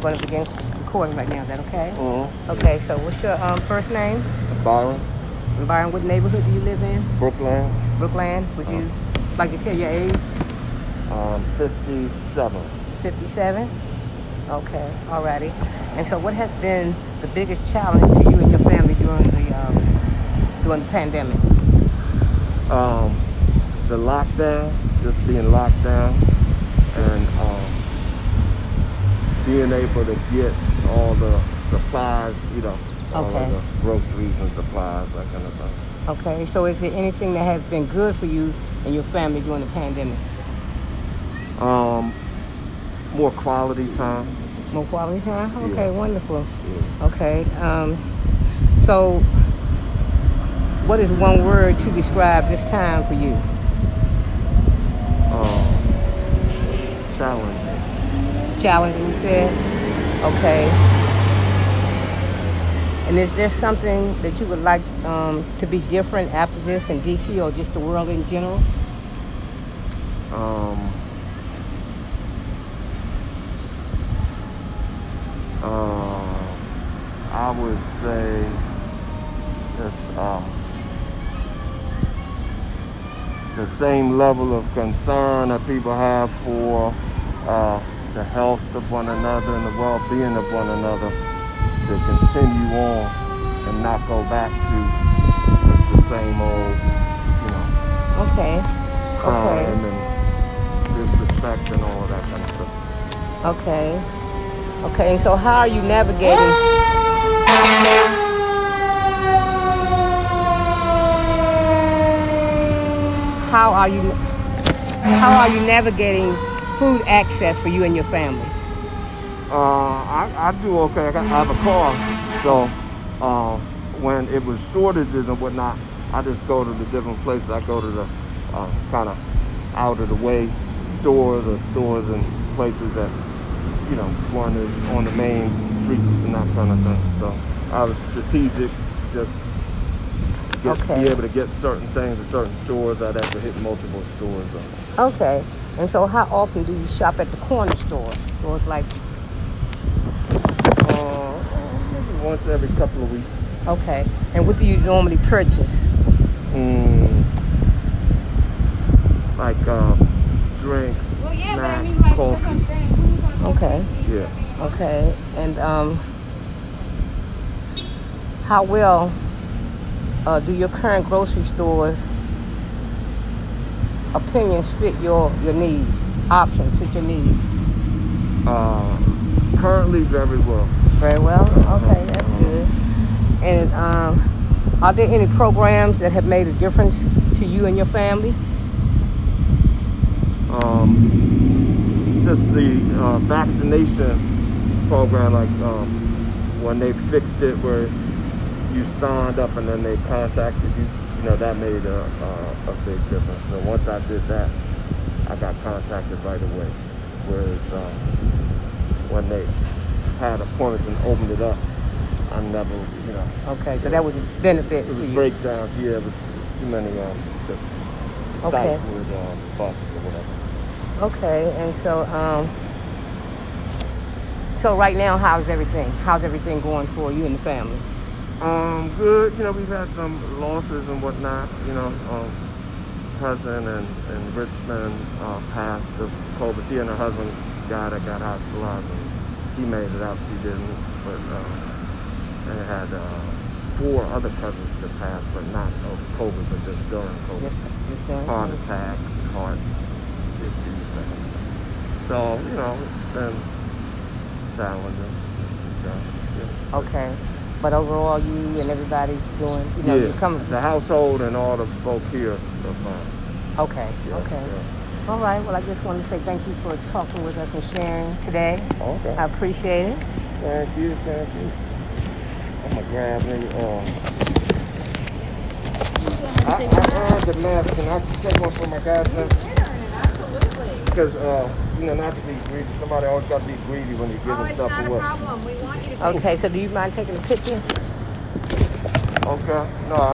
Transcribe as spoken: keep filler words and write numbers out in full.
going to begin recording right now. Is that okay? Mm-hmm. Okay, so what's your um, first name? Byron. And Byron, what neighborhood do you live in? Brookland. Brookland. Would you uh, like to tell your age? Um, fifty-seven. fifty-seven? Okay, alrighty. And so what has been the biggest challenge to you and your family during the um, during the pandemic? Um, the lockdown, just being locked down, and um, being able to get all the supplies, you know, all okay. of the groceries and supplies, that kind of thing. Okay, so is there anything that has been good for you and your family during the pandemic? Um, more quality time. More quality time? Okay, yeah. wonderful. Yeah. Okay, um, so what is one word to describe this time for you? Um, challenging. Challenging, you said? Okay. And is there something that you would like um, to be different after this in D C or just the world in general? Um, uh, I would say this, um, the same level of concern that people have for uh, the health of one another and the well-being of one another, to continue on and not go back to just the same old, you know, okay. crime okay. and disrespect and all of that kind of stuff. Okay. Okay, and so how are you navigating? How are you how are you navigating food access for you and your family? Uh, I, I do okay. I, got, I have a car, so uh, when it was shortages and whatnot, I just go to the different places. I go to the uh, kind of out of the way stores or stores and places that, you know, one is on the main streets and that kind of thing. So I was strategic, just get, okay. be able to get certain things at certain stores. I'd have to hit multiple stores. Though. Okay. And so how often do you shop at the corner stores? Stores like uh, maybe once every couple of weeks. Okay. And what do you normally purchase? Mm, like uh, drinks, well, yeah, snacks, I mean, like, coffee. Okay. Yeah. Okay. And um, how well uh, do your current grocery stores opinions fit your, your needs, options fit your needs? Uh, currently very well. Very well? Okay, that's good. And um, are there any programs that have made a difference to you and your family? Um, just the uh, vaccination program, like um, when they fixed it where you signed up and then they contacted you, you know, that made a, a, a big difference. So once I did that, I got contacted right away. Whereas uh, when they had appointments and opened it up, I never, you know. Okay, so that was a benefit. It was for you. breakdowns. Yeah, it was too many. Um, the okay. site would uh, bust or whatever. Okay, and so um, so right now, how's everything? How's everything going for you and the family? Um, good. You know, we've had some losses and whatnot. You know, um, cousin and, and Richmond uh, passed of COVID. She and her husband got it, got hospitalized, and he made it out. She didn't. But uh, and had uh, four other cousins that passed, but not of COVID, but just during COVID. Just, just during heart COVID. attacks, heart issues. And so, you know, it's been challenging. So, yeah. Okay. But overall, you and everybody's doing, you know, yeah, you're coming. the household and all the folk here are fine. Okay, Yeah, okay. yeah. All right, well, I just wanted to say thank you for talking with us and sharing today. Okay. I appreciate it. Thank you, thank you. I'm going to grab me, uh, I, I earned the mask. Can I take one for my guys now? You did earn it, absolutely. Because, uh, you know, not to be greedy. Somebody always got to be greedy when you're giving Oh, it's stuff not away. a problem. We want you to Okay, so do you mind taking a picture? Okay. No,